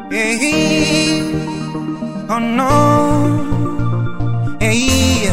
Hey, oh no. Hey,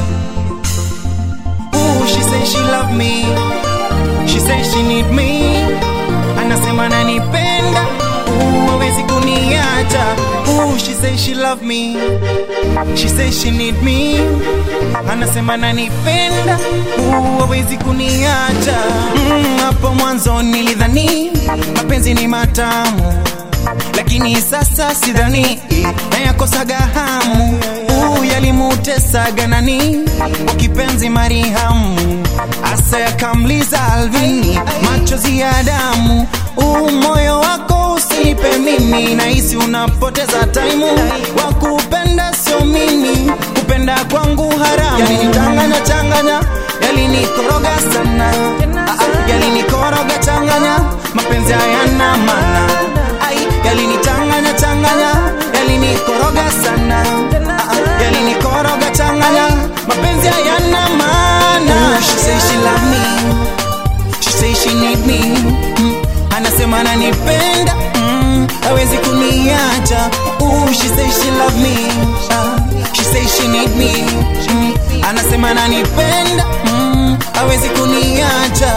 ooh, she say she love me. She say she need me. Anasema nanipenda. Ooh, hawezi kuniacha. Ooh, she say she love me. She say she need me. Anasema nanipenda. Ooh, hawezi kuniacha. Hapo mwanzo nilidhani mapenzi ni matamu, lakini sasa sidhani nayakosaga hamu. Yalimutesa nani wakipenzi Marihamu, asa yakamliza Alvini machozi ya damu. Moyo wako usinipe mimi, nahisi unapoteza taimu. Wakupenda sio mimi, kupenda kwangu haramu. Yalinichanganya changanya, yalinikoroga sana. Yalinikoroga changanya, mapenzi hayana maana. Yalinichanganya changanya, yalinikoroga sana. Yalinikoroga changanya, mapenzi hayana maana. She say she love me. She say she need me. Anasema ananipenda. Hawezi kuniacha. She say she love me. She say she need me. Anasema ananipenda. Hawezi kuniacha.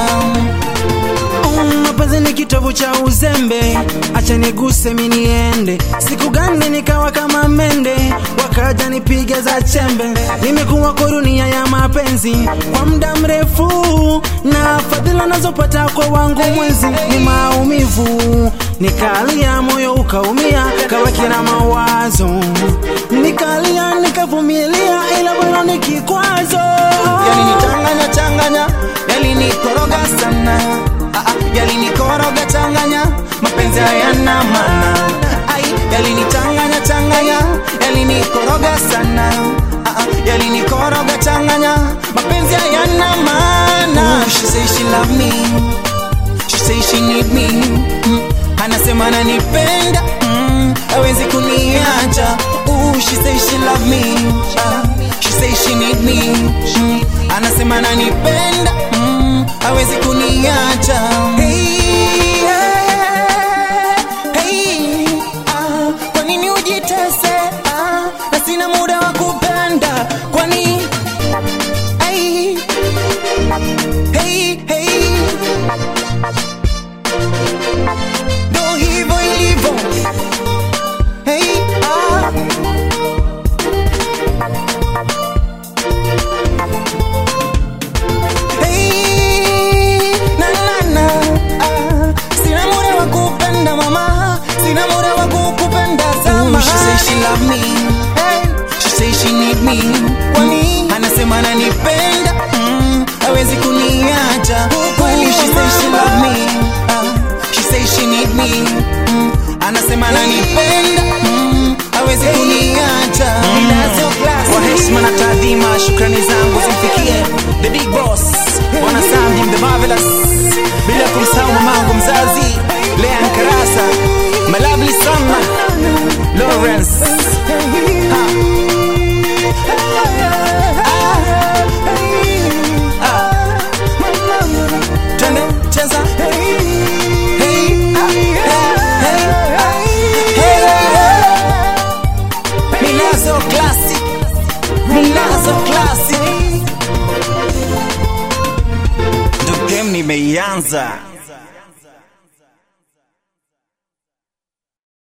Mapenzi ni kitovu cha uzembe, acha niguse mimi niende. Siku gani nikawa kama mende, wakaja nipige za chembe. Nimekuwa kwa dunia ya mapenzi kwa muda mrefu, na fadhila nazopata kwa wangu mwenzi ni maumivu. Nikalia moyo ukaumia, kawaki na mawazo. Nikalia nikavumilia, ila bado ni kikwazo. Yalinichanganya changanya, yalinikoroga sana. Yalinikoroga changanya, mapenzi hayana maana. Yalinichanganya changanya, yalinikoroga sana. Yalinikoroga changanya, mapenzi hayana maana. She say she love me. She say she need me. Anasema ananipenda. Hawezi kuniacha. She say she love me. She say she need me. Anasema ananipenda. Hawezi kuniacha. Kwa nini ujitese? Na sina muda wa kupenda. Kwani ndo hivyo ilivyo. Sina muda wa kupenda mama, sina muda wa kukupenda sama. She say she love me. She say she need me. Kwani anasema ananipenda. Hawezi kuniacha. She say she love me. She say she need me. Anasema ananipenda. Hawezi kuniacha. Kwa heshima na taadhima, shukrani zangu zimfikie the big boss, Bwana Sam the marvelous, bila kumsahau mamangu mzazi Leon Karasa, my lovely son Lawrence.